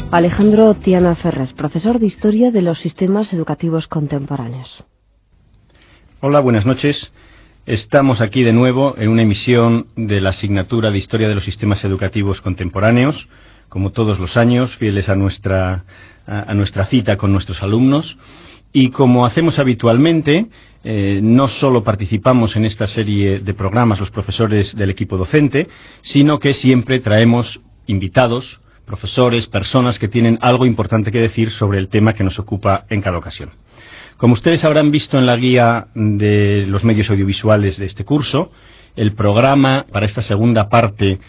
Alejandro Tiana Ferrer, profesor de Historia de los Sistemas Educativos Contemporáneos. Hola, buenas noches. Estamos aquí de nuevo en una emisión de la asignatura de Historia de los Sistemas Educativos Contemporáneos, como todos los años, fieles a nuestra cita con nuestros alumnos. Y como hacemos habitualmente, no solo participamos en esta serie de programas los profesores del equipo docente, sino que siempre traemos invitados, profesores, personas que tienen algo importante que decir sobre el tema que nos ocupa en cada ocasión. Como ustedes habrán visto en la guía de los medios audiovisuales de este curso, el programa para esta segunda parte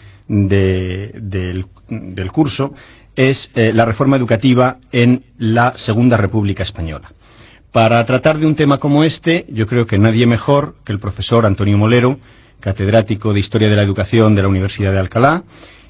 del curso es la reforma educativa en la Segunda República Española. Para tratar de un tema como este, yo creo que nadie mejor que el profesor Antonio Molero, catedrático de Historia de la Educación de la Universidad de Alcalá,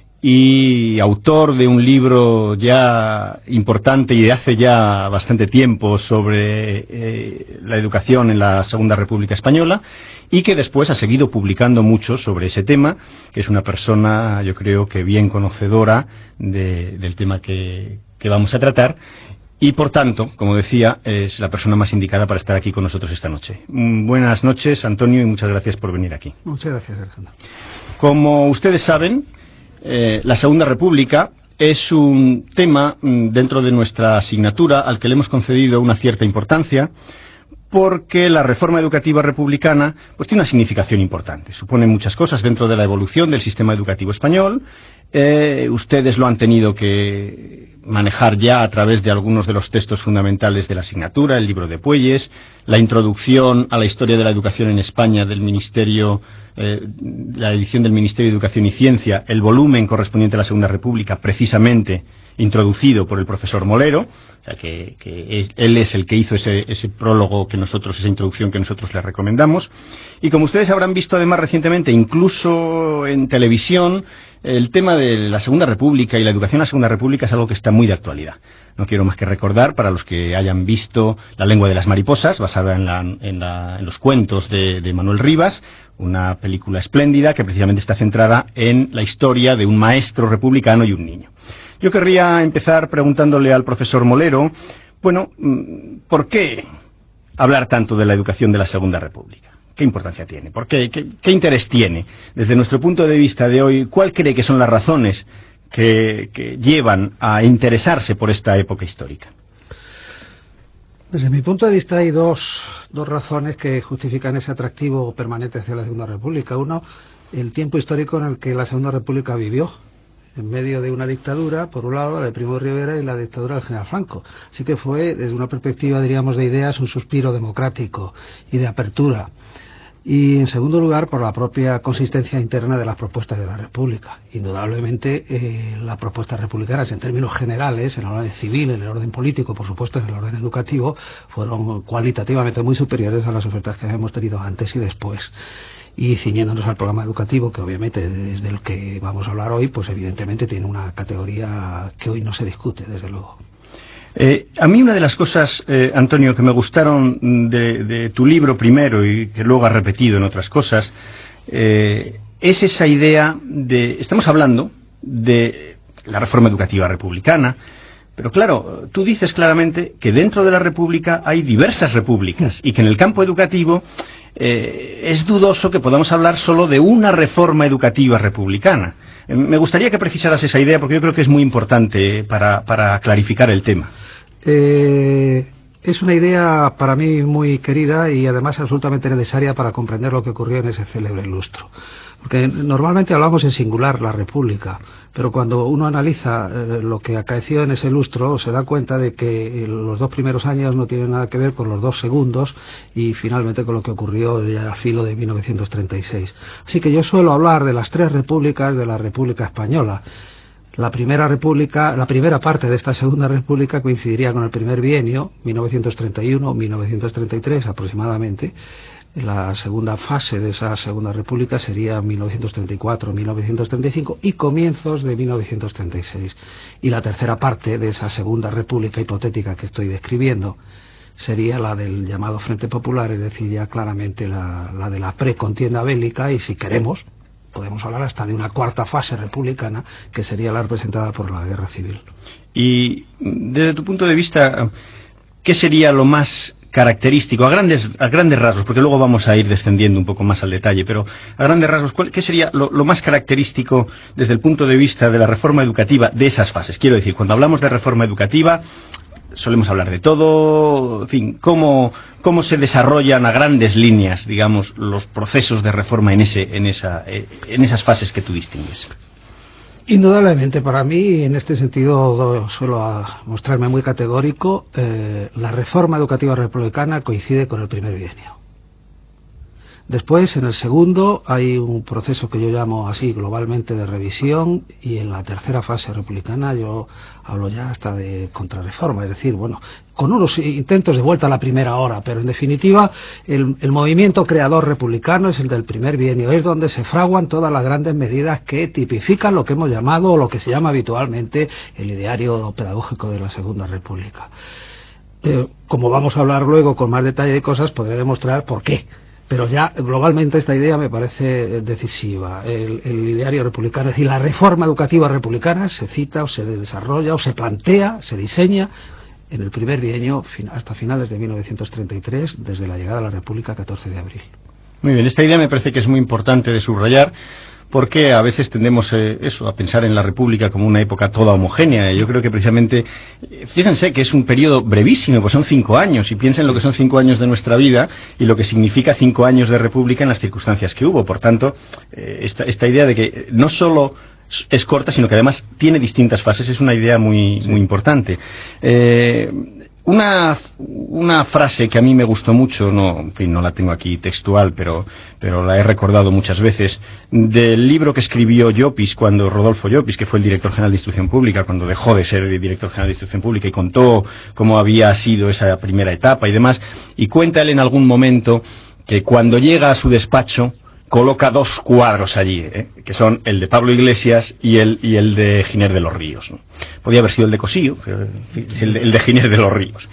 y autor de un libro ya importante y de hace ya bastante tiempo sobre la educación en la Segunda República Española, y que después ha seguido publicando mucho sobre ese tema, que es una persona, yo creo que bien conocedora del tema que vamos a tratar, y por tanto, como decía, es la persona más indicada para estar aquí con nosotros esta noche. Buenas noches, Antonio, y muchas gracias por venir aquí. Muchas gracias, Alejandro. Como ustedes saben, la Segunda República es un tema dentro de nuestra asignatura al que le hemos concedido una cierta importancia, porque la reforma educativa republicana pues tiene una significación importante. Supone muchas cosas dentro de la evolución del sistema educativo español. Ustedes lo han tenido que manejar ya a través de algunos de los textos fundamentales de la asignatura, el libro de Puelles, la introducción a la historia de la educación en España del Ministerio, la edición del Ministerio de Educación y Ciencia, el volumen correspondiente a la Segunda República, precisamente introducido por el profesor Molero, o sea él es el que hizo ese prólogo esa introducción que nosotros le recomendamos. Y como ustedes habrán visto además recientemente, incluso en televisión, el tema de la Segunda República y la educación en la Segunda República es algo que está muy de actualidad. No quiero más que recordar, para los que hayan visto La lengua de las mariposas, basada en los cuentos de Manuel Rivas, una película espléndida que precisamente está centrada en la historia de un maestro republicano y un niño. Yo querría empezar preguntándole al profesor Molero, bueno, ¿por qué hablar tanto de la educación de la Segunda República? ¿Qué importancia tiene? ¿Por qué? ¿Qué interés tiene? Desde nuestro punto de vista de hoy, ¿cuál cree que son las razones que llevan a interesarse por esta época histórica? Desde mi punto de vista hay dos razones que justifican ese atractivo permanente hacia la Segunda República. Uno, el tiempo histórico en el que la Segunda República vivió, en medio de una dictadura, por un lado la de Primo de Rivera y la dictadura del general Franco. Así que fue, desde una perspectiva, diríamos, de ideas, un suspiro democrático y de apertura. Y en segundo lugar, por la propia consistencia interna de las propuestas de la República. Indudablemente, las propuestas republicanas, en términos generales, en el orden civil, en el orden político, por supuesto, en el orden educativo, fueron cualitativamente muy superiores a las ofertas que habíamos tenido antes y después. Y ciñéndonos al programa educativo, que obviamente es del que vamos a hablar hoy, pues evidentemente tiene una categoría que hoy no se discute, desde luego. A mí una de las cosas, Antonio, que me gustaron de tu libro primero y que luego has repetido en otras cosas, es esa idea estamos hablando de la reforma educativa republicana, pero claro, tú dices claramente que dentro de la República hay diversas repúblicas y que en el campo educativo es dudoso que podamos hablar solo de una reforma educativa republicana. Me gustaría que precisaras esa idea porque yo creo que es muy importante para clarificar el tema. Es una idea para mí muy querida y además absolutamente necesaria para comprender lo que ocurrió en ese célebre lustro. Porque normalmente hablamos en singular, la República, pero cuando uno analiza lo que acaeció en ese lustro, se da cuenta de que los dos primeros años no tienen nada que ver con los dos segundos y finalmente con lo que ocurrió ya al filo de 1936. Así que yo suelo hablar de las tres repúblicas de la República Española. La primera parte de esta Segunda República coincidiría con el primer bienio, 1931-1933 aproximadamente. La segunda fase de esa Segunda República sería 1934-1935 y comienzos de 1936. Y la tercera parte de esa Segunda República hipotética que estoy describiendo sería la del llamado Frente Popular, es decir, ya claramente la de la precontienda bélica y, si queremos, podemos hablar hasta de una cuarta fase republicana, que sería la representada por la guerra civil. Y desde tu punto de vista, ¿qué sería lo más característico, a grandes rasgos, porque luego vamos a ir descendiendo un poco más al detalle, pero a grandes rasgos, ¿qué sería lo más característico desde el punto de vista de la reforma educativa de esas fases? Quiero decir, cuando hablamos de reforma educativa, solemos hablar de todo, en fin, ¿cómo se desarrollan a grandes líneas, digamos, los procesos de reforma en esas fases que tú distingues? Indudablemente, para mí, en este sentido, suelo mostrarme muy categórico, la reforma educativa republicana coincide con el primer bienio. Después, en el segundo, hay un proceso que yo llamo así globalmente de revisión, y en la tercera fase republicana yo hablo ya hasta de contrarreforma, es decir, bueno, con unos intentos de vuelta a la primera hora, pero en definitiva el movimiento creador republicano es el del primer bienio, es donde se fraguan todas las grandes medidas que tipifican lo que hemos llamado, o lo que se llama habitualmente, el ideario pedagógico de la Segunda República. Como vamos a hablar luego con más detalle de cosas, podré demostrar por qué. Pero ya globalmente esta idea me parece decisiva. El ideario republicano, es decir, la reforma educativa republicana se cita o se desarrolla o se plantea, se diseña en el primer bienio hasta finales de 1933, desde la llegada a la República 14 de abril. Muy bien, esta idea me parece que es muy importante de subrayar, porque a veces tendemos a pensar en la República como una época toda homogénea. Yo creo que precisamente, fíjense que es un periodo brevísimo, pues son 5 años, y piensen lo que son 5 años de nuestra vida y lo que significa 5 años de República en las circunstancias que hubo. Por tanto, esta idea de que no solo es corta, sino que además tiene distintas fases, es una idea muy importante. Una frase que a mí me gustó mucho, en fin, no la tengo aquí textual, pero la he recordado muchas veces, del libro que escribió Llopis, Rodolfo Llopis, que fue el director general de Instrucción Pública, cuando dejó de ser el director general de Instrucción Pública, y contó cómo había sido esa primera etapa y demás, y cuenta él en algún momento que cuando llega a su despacho coloca 2 cuadros allí, que son el de Pablo Iglesias y el de Giner de los Ríos, ¿no? Podía haber sido el de Cosillo, pero es el de Giner de los Ríos.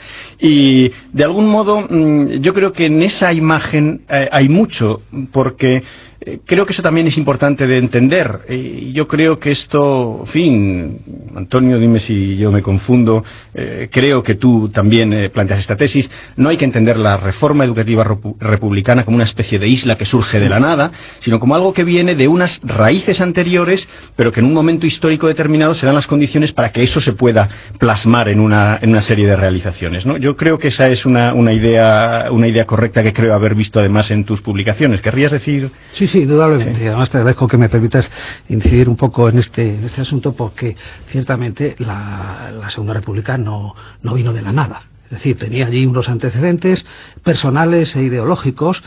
Y de algún modo yo creo que en esa imagen hay mucho, porque creo que eso también es importante de entender. Yo creo que esto, en fin, Antonio, dime si yo me confundo, creo que tú también planteas esta tesis. No hay que entender la reforma educativa republicana como una especie de isla que surge de la nada, sino como algo que viene de unas raíces anteriores, pero que en un momento histórico determinado se dan las condiciones para que eso se pueda plasmar en una serie de realizaciones, ¿no? Yo creo que esa es una idea correcta, que creo haber visto además en tus publicaciones. ¿Querrías decir? Sí, indudablemente. Sí. Además te agradezco que me permitas incidir un poco en este asunto, porque ciertamente la Segunda República no vino de la nada. Es decir, tenía allí unos antecedentes personales e ideológicos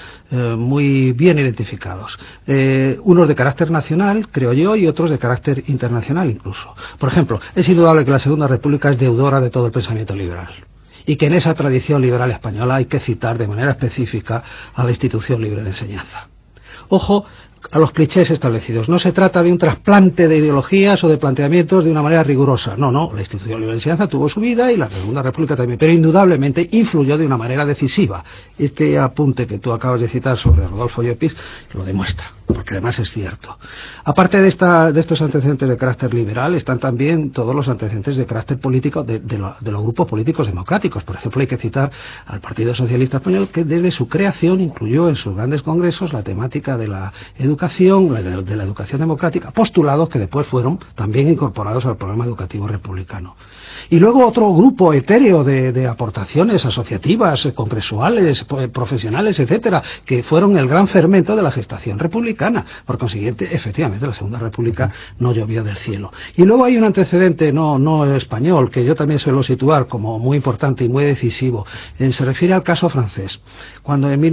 muy bien identificados. Unos de carácter nacional, creo yo, y otros de carácter internacional incluso. Por ejemplo, es indudable que la Segunda República es deudora de todo el pensamiento liberal, y que en esa tradición liberal española hay que citar de manera específica a la Institución Libre de Enseñanza. Ojo a los clichés establecidos. No se trata de un trasplante de ideologías o de planteamientos de una manera rigurosa. No, la Institución Libre de Enseñanza tuvo su vida, y la Segunda República también, pero indudablemente influyó de una manera decisiva. Este apunte que tú acabas de citar sobre Rodolfo Llopis lo demuestra, porque además es cierto. Aparte de estos antecedentes de carácter liberal, están también todos los antecedentes de carácter político de los grupos políticos democráticos. Por ejemplo, hay que citar al Partido Socialista Español, que desde su creación incluyó en sus grandes congresos la temática de la educación, de la educación democrática, postulados que después fueron también incorporados al programa educativo republicano. Y luego otro grupo etéreo de aportaciones asociativas, congresuales, profesionales, etcétera, que fueron el gran fermento de la gestación republicana. Por consiguiente, efectivamente, la Segunda República no llovió del cielo. Y luego hay un antecedente no español, que yo también suelo situar como muy importante y muy decisivo. Se refiere al caso francés. Cuando en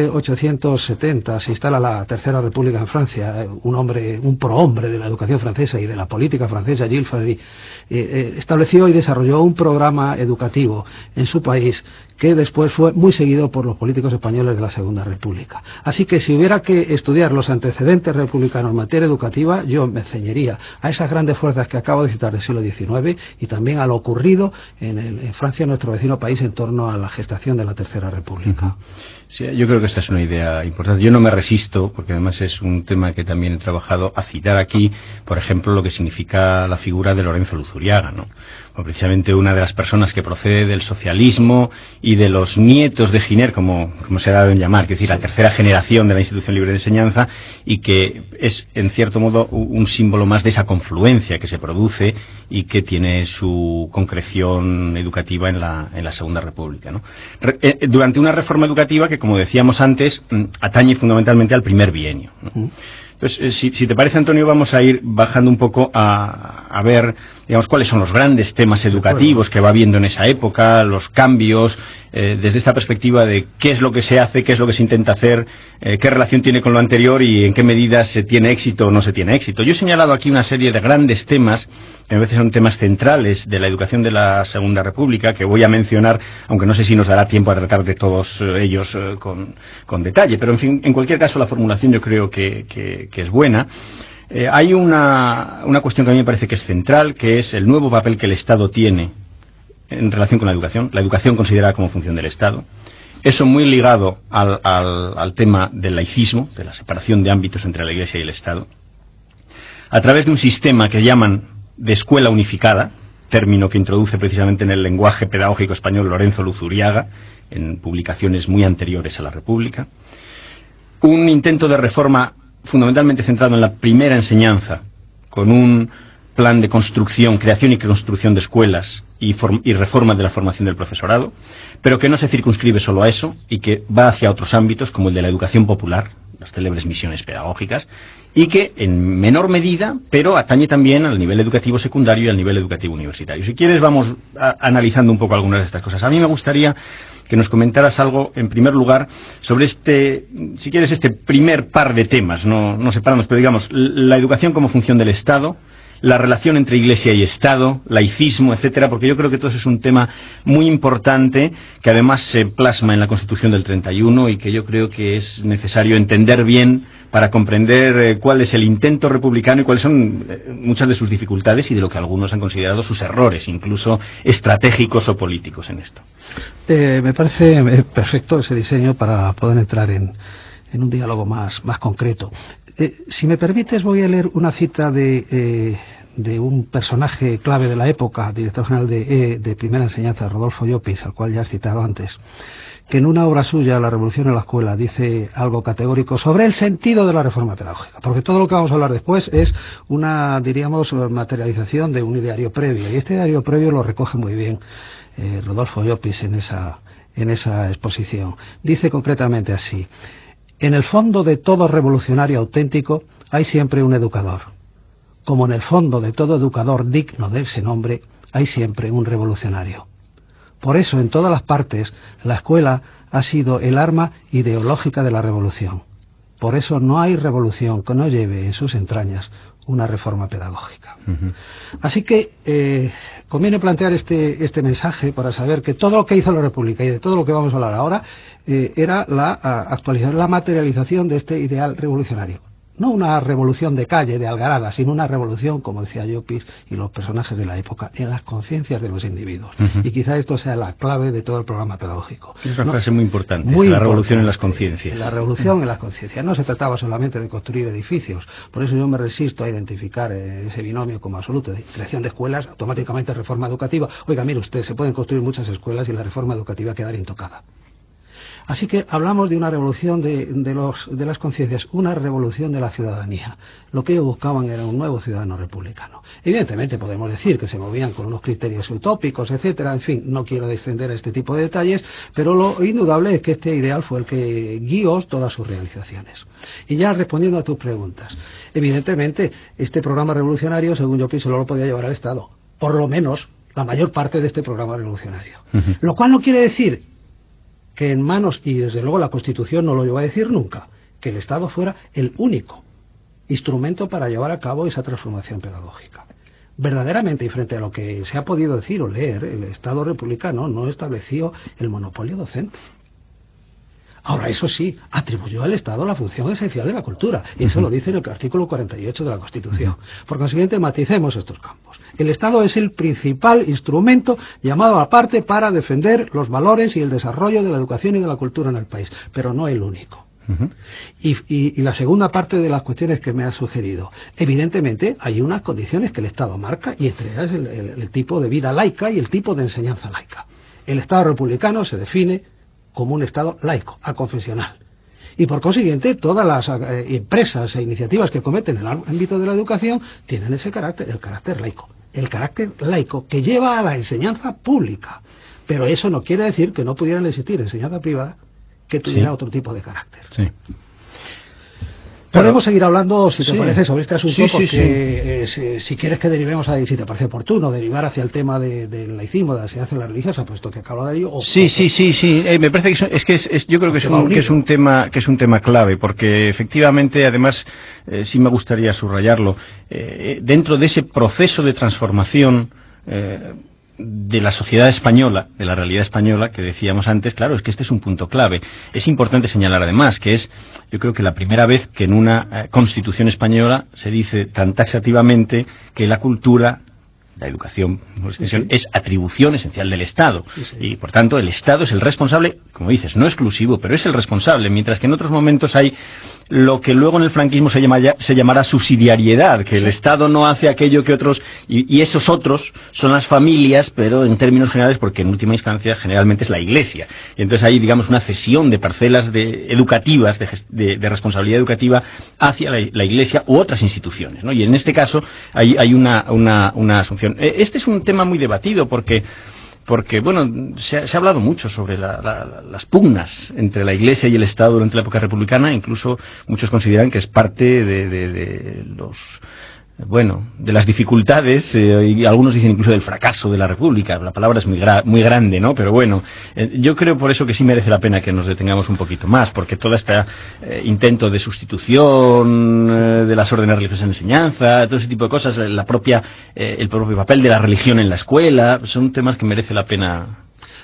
1870 se instala la Tercera República en Francia, un prohombre de la educación francesa y de la política francesa, Gilles Favry, estableció y desarrolló un programa educativo en su país que después fue muy seguido por los políticos españoles de la Segunda República. Así que si hubiera que estudiar los antecedentes republicanos en materia educativa, yo me ceñiría a esas grandes fuerzas que acabo de citar del siglo XIX, y también a lo ocurrido en Francia, nuestro vecino país, en torno a la gestación de la Tercera República. Sí, yo creo que esta es una idea importante. Yo no me resisto, porque además es es un tema que también he trabajado, a citar aquí, por ejemplo, lo que significa la figura de Lorenzo Luzuriaga, ¿no? O precisamente una de las personas que procede del socialismo y de los nietos de Giner, como se ha dado en llamar, es decir, la tercera generación de la institución libre de enseñanza, y que es, en cierto modo, un símbolo más de esa confluencia que se produce y que tiene su concreción educativa en la Segunda República, ¿no? Durante una reforma educativa que, como decíamos antes, atañe fundamentalmente al primer bienio, ¿no? Entonces, si te parece, Antonio, vamos a ir bajando un poco a ver, digamos, cuáles son los grandes temas educativos que va habiendo en esa época, los cambios, desde esta perspectiva de qué es lo que se hace, qué es lo que se intenta hacer, qué relación tiene con lo anterior y en qué medidas se tiene éxito o no se tiene éxito. Yo he señalado aquí una serie de grandes temas, que a veces son temas centrales de la educación de la Segunda República, que voy a mencionar, aunque no sé si nos dará tiempo a tratar de todos ellos con detalle, pero en fin, en cualquier caso la formulación yo creo que es buena. Hay una cuestión que a mí me parece que es central, que es el nuevo papel que el Estado tiene en relación con la educación considerada como función del Estado. Eso muy ligado al tema del laicismo, de la separación de ámbitos entre la Iglesia y el Estado, a través de un sistema que llaman de escuela unificada, término que introduce precisamente en el lenguaje pedagógico español Lorenzo Luzuriaga, en publicaciones muy anteriores a la República. Un intento de reforma fundamentalmente centrado en la primera enseñanza, con un plan de construcción, creación y construcción de escuelas y reforma de la formación del profesorado, pero que no se circunscribe solo a eso y que va hacia otros ámbitos como el de la educación popular, las célebres misiones pedagógicas, y que en menor medida, pero atañe también al nivel educativo secundario y al nivel educativo universitario. Si quieres, vamos analizando un poco algunas de estas cosas. A mí me gustaría que nos comentaras algo, en primer lugar, sobre si quieres, este primer par de temas, no separarnos, pero digamos, la educación como función del Estado, la relación entre Iglesia y Estado, laicismo, etcétera, porque yo creo que todo eso es un tema muy importante que además se plasma en la Constitución del 31 y que yo creo que es necesario entender bien para comprender cuál es el intento republicano y cuáles son muchas de sus dificultades y de lo que algunos han considerado sus errores, incluso estratégicos o políticos en esto. Me parece perfecto ese diseño para poder entrar en un diálogo más concreto. Si me permites, voy a leer una cita de un personaje clave de la época, director general de Primera Enseñanza, Rodolfo Llopis, al cual ya has citado antes, que en una obra suya, La Revolución en la Escuela, dice algo categórico sobre el sentido de la reforma pedagógica, porque todo lo que vamos a hablar después es una, diríamos, materialización de un ideario previo, y este ideario previo lo recoge muy bien Rodolfo Llopis en esa exposición. Dice concretamente así: en el fondo de todo revolucionario auténtico hay siempre un educador, como en el fondo de todo educador digno de ese nombre hay siempre un revolucionario. Por eso, en todas las partes, la escuela ha sido el arma ideológica de la revolución. Por eso no hay revolución que no lleve en sus entrañas una reforma pedagógica. Uh-huh. Así que conviene plantear este mensaje para saber que todo lo que hizo la República y de todo lo que vamos a hablar ahora era la actualización, la materialización de este ideal revolucionario. No una revolución de calle, de algarada, sino una revolución, como decía Llopis y los personajes de la época, en las conciencias de los individuos. Uh-huh. Y quizá esto sea la clave de todo el programa pedagógico. Es una frase muy importante, la revolución en las conciencias. La revolución en las conciencias. No se trataba solamente de construir edificios. Por eso yo me resisto a identificar ese binomio como absoluto. De creación de escuelas, automáticamente reforma educativa. Oiga, mire usted, se pueden construir muchas escuelas y la reforma educativa quedar intocada. Así que hablamos de una revolución de las conciencias, una revolución de la ciudadanía. Lo que ellos buscaban era un nuevo ciudadano republicano. Evidentemente podemos decir que se movían con unos criterios utópicos, etcétera. En fin, no quiero descender a este tipo de detalles, pero lo indudable es que este ideal fue el que guió todas sus realizaciones. Y ya respondiendo a tus preguntas, evidentemente este programa revolucionario, según yo pienso, no lo podía llevar al Estado. Por lo menos la mayor parte de este programa revolucionario. Uh-huh. Lo cual no quiere decir que en manos, y desde luego la Constitución no lo iba a decir nunca, que el Estado fuera el único instrumento para llevar a cabo esa transformación pedagógica. Verdaderamente, y frente a lo que se ha podido decir o leer, el Estado republicano no estableció el monopolio docente. Ahora, eso sí, atribuyó al Estado la función esencial de la cultura, y eso lo dice en el artículo 48 de la Constitución. Por consiguiente, maticemos estos campos. El Estado es el principal instrumento llamado aparte para defender los valores y el desarrollo de la educación y de la cultura en el país, pero no el único. Y la segunda parte de las cuestiones que me ha sugerido, evidentemente hay unas condiciones que el Estado marca, y entre ellas el tipo de vida laica y el tipo de enseñanza laica. El Estado republicano se define como un Estado laico, aconfesional. Y por consiguiente, todas las empresas e iniciativas que cometen en el ámbito de la educación tienen ese carácter, el carácter laico. El carácter laico que lleva a la enseñanza pública. Pero eso no quiere decir que no pudieran existir enseñanza privada que tuviera otro tipo de carácter. Sí. Podemos seguir hablando, si te parece, sobre este asunto, porque si quieres que derivemos ahí, si te parece oportuno, derivar hacia el tema del laicismo, de la enseñanza religiosa, puesto que acabo de ello. Sí. Me parece que yo creo que es un tema clave, porque efectivamente, además, sí me gustaría subrayarlo, dentro de ese proceso de transformación de la sociedad española, de la realidad española que decíamos antes, claro, es que este es un punto clave. Es importante señalar además que es, yo creo que la primera vez que en una Constitución española se dice tan taxativamente que la cultura, la educación, por extensión, es atribución esencial del Estado. Y, por tanto, el Estado es el responsable, como dices, no exclusivo, pero es el responsable, mientras que en otros momentos hay lo que luego en el franquismo se llamará subsidiariedad, que el Estado no hace aquello que otros, y esos otros son las familias, pero en términos generales, porque en última instancia generalmente es la Iglesia. Y entonces hay, digamos, una cesión de parcelas educativas, de responsabilidad educativa hacia la Iglesia u otras instituciones, ¿no? Y en este caso hay una asunción. Este es un tema muy debatido porque bueno, se ha hablado mucho sobre las pugnas entre la Iglesia y el Estado durante la época republicana. Incluso muchos consideran que es parte de las dificultades, y algunos dicen incluso del fracaso de la República. La palabra es muy grande, ¿no? Pero bueno, yo creo por eso que sí merece la pena que nos detengamos un poquito más, porque todo este intento de sustitución de las órdenes religiosas en enseñanza, todo ese tipo de cosas, el propio papel de la religión en la escuela, son temas que merece la pena.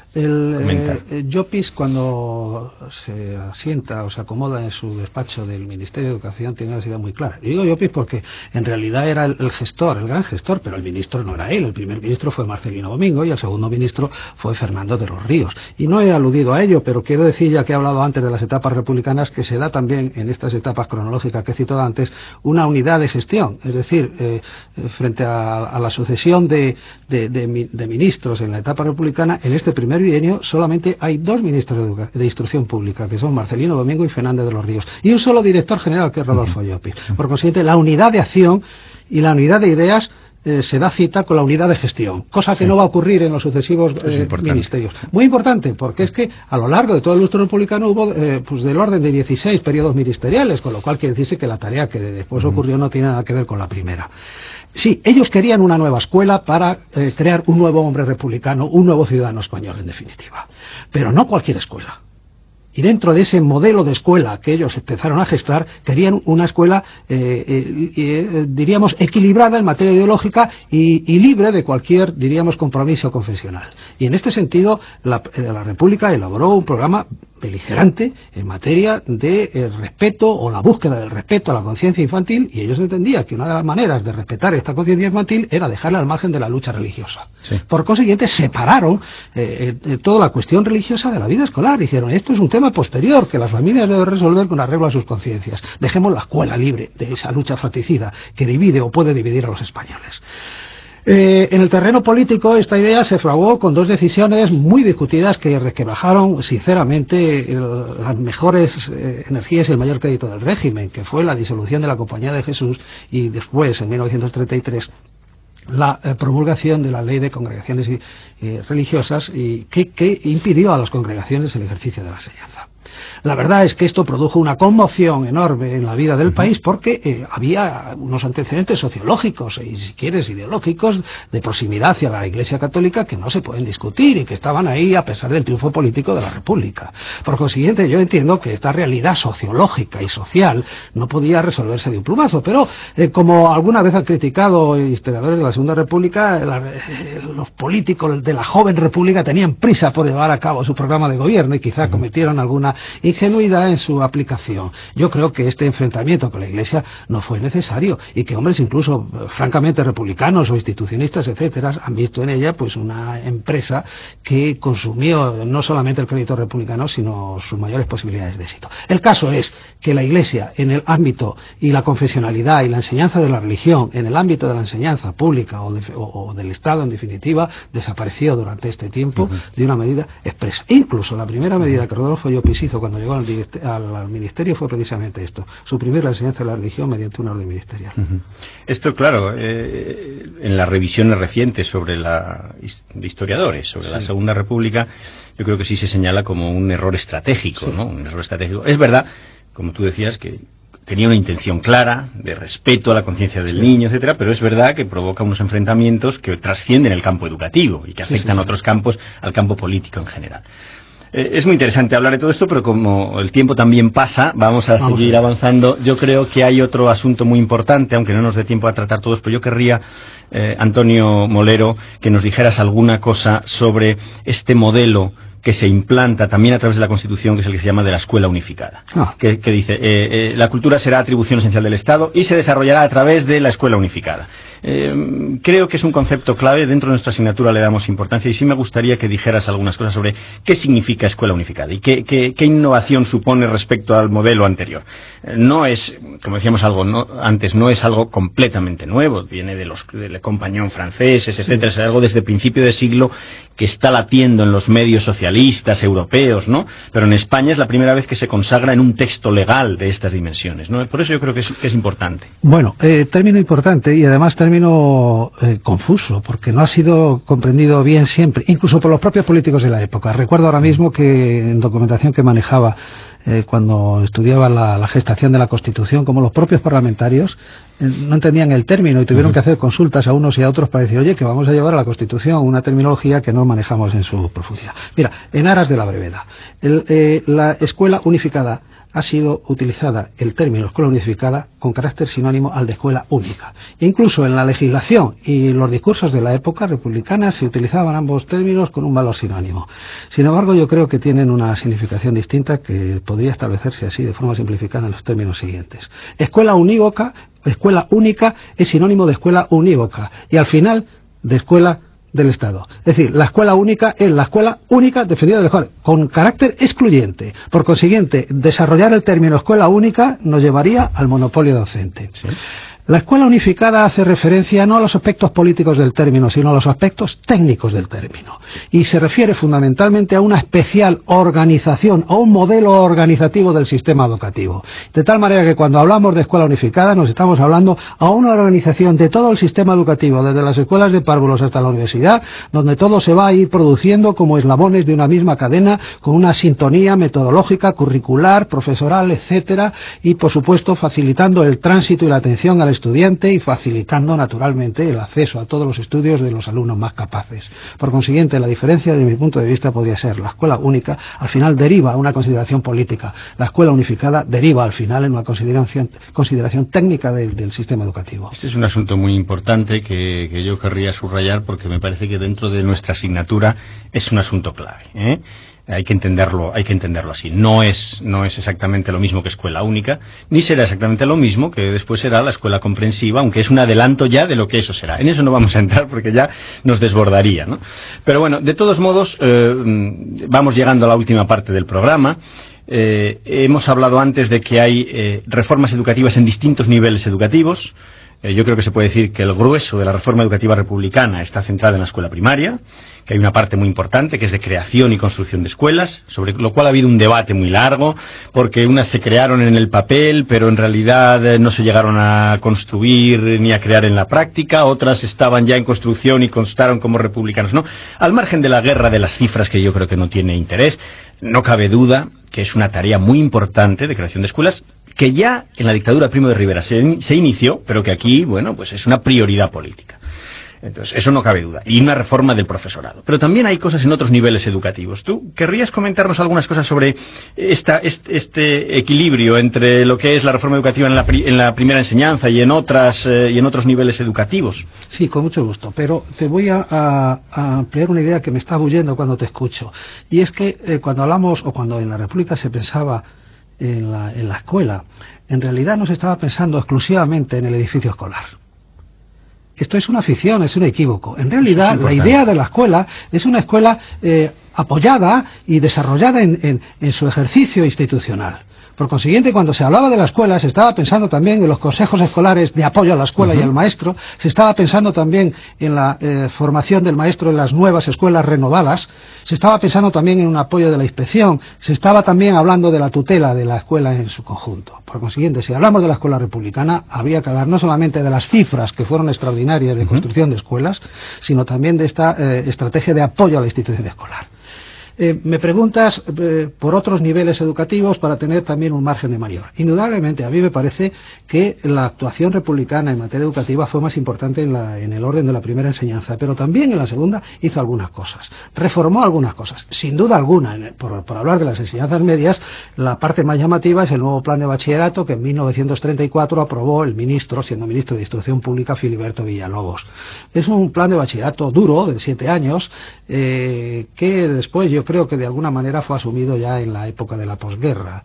Llopis, cuando se asienta o se acomoda en su despacho del Ministerio de Educación, tiene una idea muy clara. Y digo Llopis porque en realidad era el gestor, el gran gestor, pero el ministro no era él. El primer ministro fue Marcelino Domingo y el segundo ministro fue Fernando de los Ríos. Y no he aludido a ello, pero quiero decir, ya que he hablado antes de las etapas republicanas, que se da también en estas etapas cronológicas que he citado antes una unidad de gestión. Es decir, frente a la sucesión de ministros en la etapa republicana, en este primer bienio solamente hay dos ministros de Instrucción Pública, que son Marcelino Domingo y Fernández de los Ríos, y un solo director general, que es Rodolfo Llopis. Por consiguiente, la unidad de acción y la unidad de ideas se da cita con la unidad de gestión, cosa que no va a ocurrir en los sucesivos ministerios. Muy importante, porque es que a lo largo de todo el lustro republicano hubo del orden de 16 periodos ministeriales, con lo cual quiere decirse que la tarea que después ocurrió no tiene nada que ver con la primera. Sí, ellos querían una nueva escuela para crear un nuevo hombre republicano, un nuevo ciudadano español, en definitiva. Pero no cualquier escuela. Y dentro de ese modelo de escuela que ellos empezaron a gestar, querían una escuela, diríamos, equilibrada en materia ideológica y libre de cualquier, diríamos, compromiso confesional. Y en este sentido, la República elaboró un programa beligerante en materia de respeto o la búsqueda del respeto a la conciencia infantil, y ellos entendían que una de las maneras de respetar esta conciencia infantil era dejarla al margen de la lucha religiosa. Sí. Por consiguiente, separaron toda la cuestión religiosa de la vida escolar. Dijeron, esto es un tema posterior que las familias deben resolver con arreglo a sus conciencias. Dejemos la escuela libre de esa lucha fratricida que divide o puede dividir a los españoles. En el terreno político, esta idea se fraguó con dos decisiones muy discutidas que bajaron, sinceramente, las mejores energías y el mayor crédito del régimen, que fue la disolución de la Compañía de Jesús y después, en 1933, la promulgación de la Ley de Congregaciones Religiosas, y que impidió a las congregaciones el ejercicio de la enseñanza. La verdad es que esto produjo una conmoción enorme en la vida del país, porque había unos antecedentes sociológicos y, si quieres, ideológicos de proximidad hacia la Iglesia Católica que no se pueden discutir y que estaban ahí a pesar del triunfo político de la República. Por consiguiente, yo entiendo que esta realidad sociológica y social no podía resolverse de un plumazo, pero como alguna vez han criticado historiadores de la Segunda República, los políticos de la joven República tenían prisa por llevar a cabo su programa de gobierno y quizá cometieron alguna ingenuidad en su aplicación. Yo creo que este enfrentamiento con la Iglesia no fue necesario y que hombres incluso francamente republicanos o institucionistas, etcétera, han visto en ella pues una empresa que consumió no solamente el crédito republicano, sino sus mayores posibilidades de éxito. El caso es que la Iglesia, en el ámbito y la confesionalidad y la enseñanza de la religión, en el ámbito de la enseñanza pública o del Estado, en definitiva, desapareció durante este tiempo de una medida expresa. Incluso la primera medida que Rodolfo Llopis hizo cuando llegó al ministerio fue precisamente esto: suprimir la enseñanza de la religión mediante una orden ministerial. Esto, claro, en las revisiones recientes sobre de historiadores sobre la Segunda República, yo creo que sí se señala como un error estratégico, ¿no? Un error estratégico. Es verdad, como tú decías, que tenía una intención clara de respeto a la conciencia del niño, etcétera, pero es verdad que provoca unos enfrentamientos que trascienden el campo educativo y que afectan a otros campos, al campo político en general. Es muy interesante hablar de todo esto, pero como el tiempo también pasa, vamos a seguir avanzando. Yo creo que hay otro asunto muy importante, aunque no nos dé tiempo a tratar todos, pero yo querría, Antonio Molero, que nos dijeras alguna cosa sobre este modelo que se implanta también a través de la Constitución, que es el que se llama de la escuela unificada, que dice, la cultura será atribución esencial del Estado y se desarrollará a través de la escuela unificada. Creo que es un concepto clave, dentro de nuestra asignatura le damos importancia, y sí me gustaría que dijeras algunas cosas sobre qué significa escuela unificada y qué innovación supone respecto al modelo anterior. No es, como decíamos antes, no es algo completamente nuevo, viene del compañón franceses, etcétera, es algo desde principio de siglo que está latiendo en los medios socialistas europeos, ¿no? Pero en España es la primera vez que se consagra en un texto legal de estas dimensiones, ¿no? Por eso yo creo que es importante. Bueno, término importante y además término confuso, porque no ha sido comprendido bien siempre, incluso por los propios políticos de la época. Recuerdo ahora mismo que en documentación que manejaba cuando estudiaba la gestación de la Constitución, como los propios parlamentarios no entendían el término y tuvieron que hacer consultas a unos y a otros para decir, oye, que vamos a llevar a la Constitución una terminología que no manejamos en su profundidad. Mira, en aras de la brevedad, la escuela unificada ha sido utilizada, el término escuela unificada, con carácter sinónimo al de escuela única. Incluso en la legislación y los discursos de la época republicana se utilizaban ambos términos con un valor sinónimo. Sin embargo, yo creo que tienen una significación distinta que podría establecerse así de forma simplificada en los términos siguientes. Escuela unívoca, escuela única, es sinónimo de escuela unívoca y al final de escuela del Estado. Es decir, la escuela única es la escuela única defendida del Estado, con carácter excluyente. Por consiguiente, desarrollar el término escuela única nos llevaría al monopolio docente. ¿Sí? La escuela unificada hace referencia no a los aspectos políticos del término, sino a los aspectos técnicos del término. Y se refiere fundamentalmente a una especial organización, a un modelo organizativo del sistema educativo. De tal manera que cuando hablamos de escuela unificada nos estamos hablando a una organización de todo el sistema educativo, desde las escuelas de párvulos hasta la universidad, donde todo se va a ir produciendo como eslabones de una misma cadena, con una sintonía metodológica, curricular, profesoral, etcétera, y por supuesto facilitando el tránsito y la atención al estudiante y facilitando naturalmente el acceso a todos los estudios de los alumnos más capaces. Por consiguiente, la diferencia desde mi punto de vista podría ser: la escuela única al final deriva a una consideración política, la escuela unificada deriva al final en una consideración técnica del sistema educativo. Este es un asunto muy importante que yo querría subrayar, porque me parece que dentro de nuestra asignatura es un asunto clave, ¿eh? Hay que entenderlo así. No es exactamente lo mismo que escuela única, ni será exactamente lo mismo que después será la escuela comprensiva, aunque es un adelanto ya de lo que eso será. En eso no vamos a entrar porque ya nos desbordaría, ¿no? Pero bueno, de todos modos, vamos llegando a la última parte del programa. Hemos hablado antes de que hay reformas educativas en distintos niveles educativos. Yo creo que se puede decir que el grueso de la reforma educativa republicana está centrada en la escuela primaria, que hay una parte muy importante que es de creación y construcción de escuelas, sobre lo cual ha habido un debate muy largo, porque unas se crearon en el papel, pero en realidad no se llegaron a construir ni a crear en la práctica, otras estaban ya en construcción y constaron como republicanas, ¿no? Al margen de la guerra de las cifras, que yo creo que no tiene interés, no cabe duda que es una tarea muy importante de creación de escuelas, que ya en la dictadura Primo de Rivera se inició, pero que aquí, bueno, pues es una prioridad política. Entonces, eso no cabe duda. Y una reforma del profesorado. Pero también hay cosas en otros niveles educativos. ¿Tú querrías comentarnos algunas cosas sobre este equilibrio entre lo que es la reforma educativa en la primera enseñanza y en otros niveles educativos? Sí, con mucho gusto. Pero te voy a ampliar una idea que me está bullendo cuando te escucho. Y es que cuando hablamos, o cuando en la República se pensaba en la escuela, en realidad no se estaba pensando exclusivamente en el edificio escolar. Esto es una ficción, es un equívoco. En realidad, la idea de la escuela es una escuela apoyada y desarrollada en su ejercicio institucional. Por consiguiente, cuando se hablaba de la escuela, se estaba pensando también en los consejos escolares de apoyo a la escuela y al maestro, se estaba pensando también en la formación del maestro en las nuevas escuelas renovadas, se estaba pensando también en un apoyo de la inspección, se estaba también hablando de la tutela de la escuela en su conjunto. Por consiguiente, si hablamos de la escuela republicana, habría que hablar no solamente de las cifras que fueron extraordinarias de construcción de escuelas, sino también de esta estrategia de apoyo a la institución escolar. Me preguntas por otros niveles educativos para tener también un margen de maniobra. Indudablemente, a mí me parece que la actuación republicana en materia educativa fue más importante en el orden de la primera enseñanza, pero también en la segunda hizo algunas cosas. Reformó algunas cosas. Sin duda alguna, por hablar de las enseñanzas medias, la parte más llamativa es el nuevo plan de bachillerato que en 1934 aprobó el ministro, siendo ministro de Instrucción Pública, Filiberto Villalobos. Es un plan de bachillerato duro, de 7 años, que después yo creo que de alguna manera fue asumido ya en la época de la posguerra.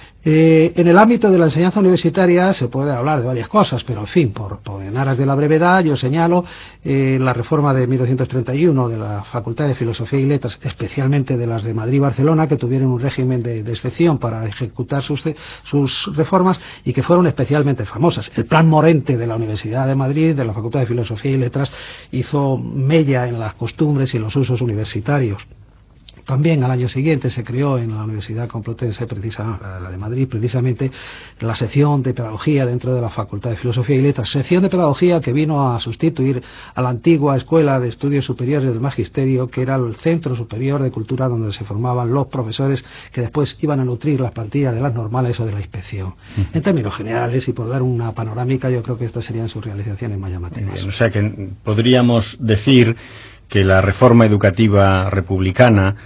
En el ámbito de la enseñanza universitaria se puede hablar de varias cosas, pero en fin, en aras de la brevedad, yo señalo la reforma de 1931 de la Facultad de Filosofía y Letras, especialmente de las de Madrid y Barcelona, que tuvieron un régimen de excepción para ejecutar sus reformas y que fueron especialmente famosas. El Plan Morente de la Universidad de Madrid, de la Facultad de Filosofía y Letras, hizo mella en las costumbres y los usos universitarios. También al año siguiente se creó en la Universidad Complutense, la de Madrid, precisamente la sección de Pedagogía dentro de la Facultad de Filosofía y Letras, sección de Pedagogía que vino a sustituir a la antigua Escuela de Estudios Superiores del Magisterio, que era el Centro Superior de Cultura donde se formaban los profesores que después iban a nutrir las plantillas de las normales o de la inspección. En términos generales, y por dar una panorámica, yo creo que estas serían sus realizaciones más llamativas. Bien, o sea que podríamos decir que la reforma educativa republicana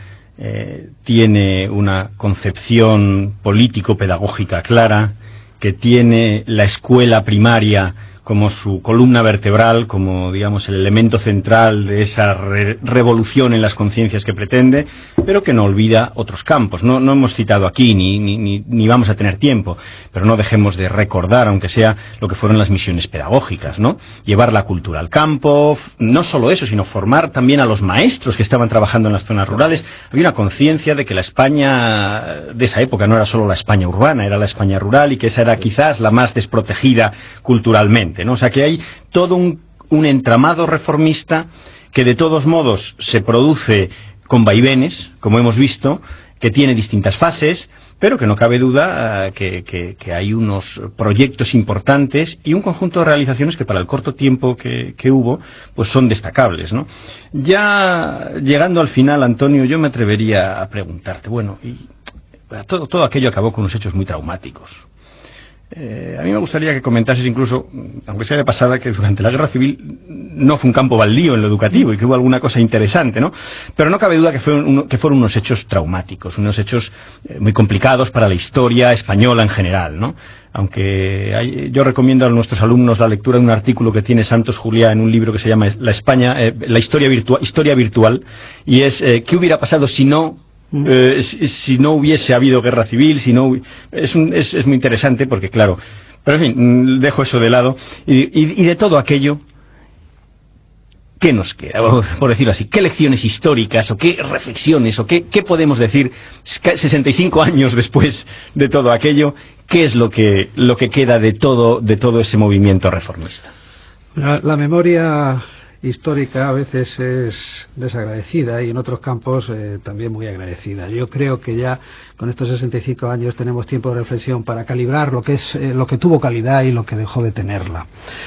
tiene una concepción político-pedagógica clara, que tiene la escuela primaria como su columna vertebral, como digamos el elemento central de esa revolución en las conciencias que pretende, pero que no olvida otros campos. No hemos citado aquí, ni vamos a tener tiempo, pero no dejemos de recordar, aunque sea lo que fueron las misiones pedagógicas, ¿no? Llevar la cultura al campo, no solo eso, sino formar también a los maestros que estaban trabajando en las zonas rurales. Había una conciencia de que la España de esa época no era solo la España urbana, era la España rural, y que esa era quizás la más desprotegida culturalmente, ¿no? O sea que hay todo un entramado reformista que de todos modos se produce con vaivenes, como hemos visto, que tiene distintas fases, pero que no cabe duda que hay unos proyectos importantes y un conjunto de realizaciones que para el corto tiempo que hubo, pues son destacables, ¿no? Ya llegando al final, Antonio, yo me atrevería a preguntarte, bueno, y todo aquello acabó con unos hechos muy traumáticos. A mí me gustaría que comentases incluso, aunque sea de pasada, que durante la Guerra Civil no fue un campo baldío en lo educativo y que hubo alguna cosa interesante, ¿no? Pero no cabe duda que fueron unos hechos traumáticos, unos hechos muy complicados para la historia española en general, ¿no? Aunque yo recomiendo a nuestros alumnos la lectura de un artículo que tiene Santos Juliá en un libro que se llama la historia virtual, y es ¿qué hubiera pasado si no hubiese habido guerra civil? Es muy interesante porque, claro, pero en fin, dejo eso de lado y de todo aquello, ¿qué nos queda? Por decirlo así, ¿qué lecciones históricas o qué reflexiones o qué podemos decir 65 años después de todo aquello? ¿Qué es lo que queda de todo ese movimiento reformista? La memoria histórica a veces es desagradecida y en otros campos también muy agradecida. Yo creo que ya con estos 65 años tenemos tiempo de reflexión para calibrar lo que tuvo calidad y lo que dejó de tenerla.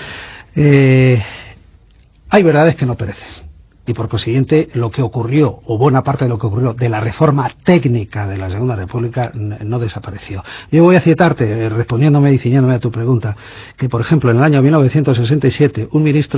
Hay verdades que no perecen y por consiguiente lo que ocurrió, o buena parte de lo que ocurrió de la reforma técnica de la Segunda República no desapareció. Yo voy a citarte, respondiéndome y ciñéndome a tu pregunta, que por ejemplo en el año 1967 un ministro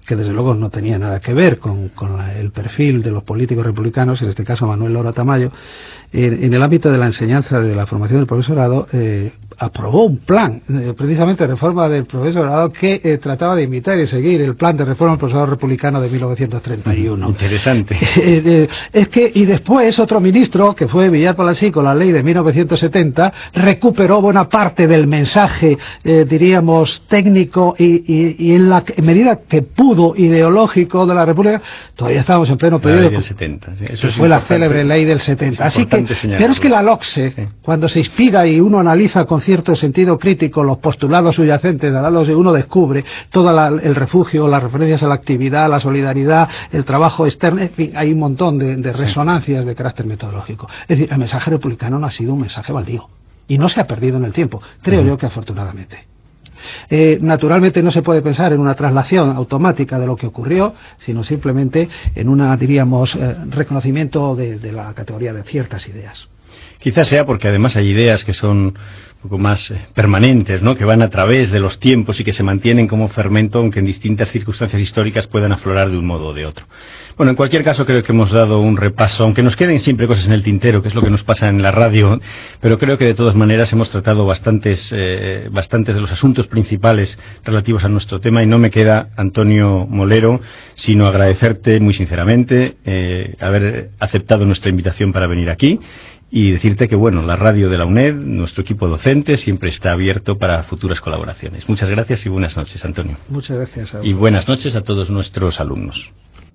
que desde luego no tenía nada que ver con el perfil de los políticos republicanos, en este caso Manuel Lora Tamayo, en el ámbito de la enseñanza, de la formación del profesorado, aprobó un plan, precisamente de reforma del profesorado, que trataba de imitar y seguir el plan de reforma del profesorado republicano de 1931. Interesante. Es que, y después otro ministro, que fue Villar Palasí, con la ley de 1970, recuperó buena parte del mensaje, diríamos, técnico y en la medida que pudo, ideológico de la República. Todavía estábamos en pleno periodo. La ley del 70, sí. Eso fue la célebre ley del 70. Así que, pero es que la LOCSE, sí, cuando se inspira y uno analiza con cierto sentido crítico los postulados subyacentes de la LOCSE, uno descubre todo el refugio, las referencias a la actividad, la solidaridad, el trabajo externo, en fin, hay un montón de resonancias de carácter metodológico. Es decir, el mensaje republicano no ha sido un mensaje baldío y no se ha perdido en el tiempo, creo yo que afortunadamente. Naturalmente no se puede pensar en una traslación automática de lo que ocurrió, sino simplemente en una, diríamos, reconocimiento de la categoría de ciertas ideas. Quizás sea porque además hay ideas que son un poco más permanentes, ¿no?, que van a través de los tiempos y que se mantienen como fermento, aunque en distintas circunstancias históricas puedan aflorar de un modo o de otro. Bueno, en cualquier caso creo que hemos dado un repaso, aunque nos queden siempre cosas en el tintero, que es lo que nos pasa en la radio, pero creo que de todas maneras hemos tratado bastantes de los asuntos principales relativos a nuestro tema, y no me queda, Antonio Molero, sino agradecerte muy sinceramente haber aceptado nuestra invitación para venir aquí. Y decirte que, bueno, la radio de la UNED, nuestro equipo docente, siempre está abierto para futuras colaboraciones. Muchas gracias y buenas noches, Antonio. Muchas gracias. Y buenas noches a todos nuestros alumnos.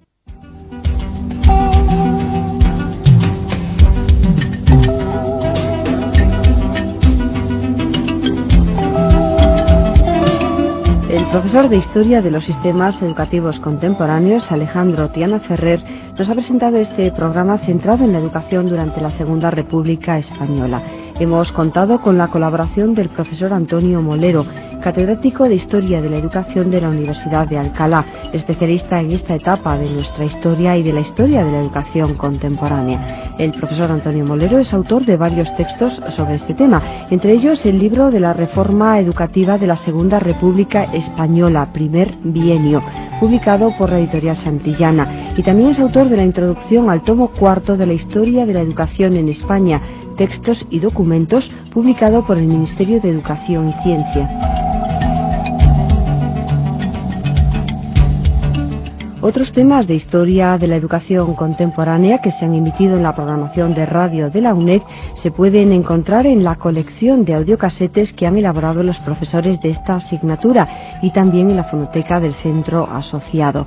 El profesor de Historia de los Sistemas Educativos Contemporáneos, Alejandro Tiana Ferrer, nos ha presentado este programa centrado en la educación durante la Segunda República Española. Hemos contado con la colaboración del profesor Antonio Molero, catedrático de Historia de la Educación de la Universidad de Alcalá, especialista en esta etapa de nuestra historia y de la historia de la educación contemporánea. El profesor Antonio Molero es autor de varios textos sobre este tema, entre ellos el libro de la Reforma Educativa de la Segunda República Española, primer bienio, publicado por la editorial Santillana, y también es autor de la introducción al tomo cuarto de la Historia de la Educación en España, textos y documentos, publicado por el Ministerio de Educación y Ciencia. Otros temas de historia de la educación contemporánea que se han emitido en la programación de radio de la UNED se pueden encontrar en la colección de audiocasetes que han elaborado los profesores de esta asignatura y también en la fonoteca del centro asociado.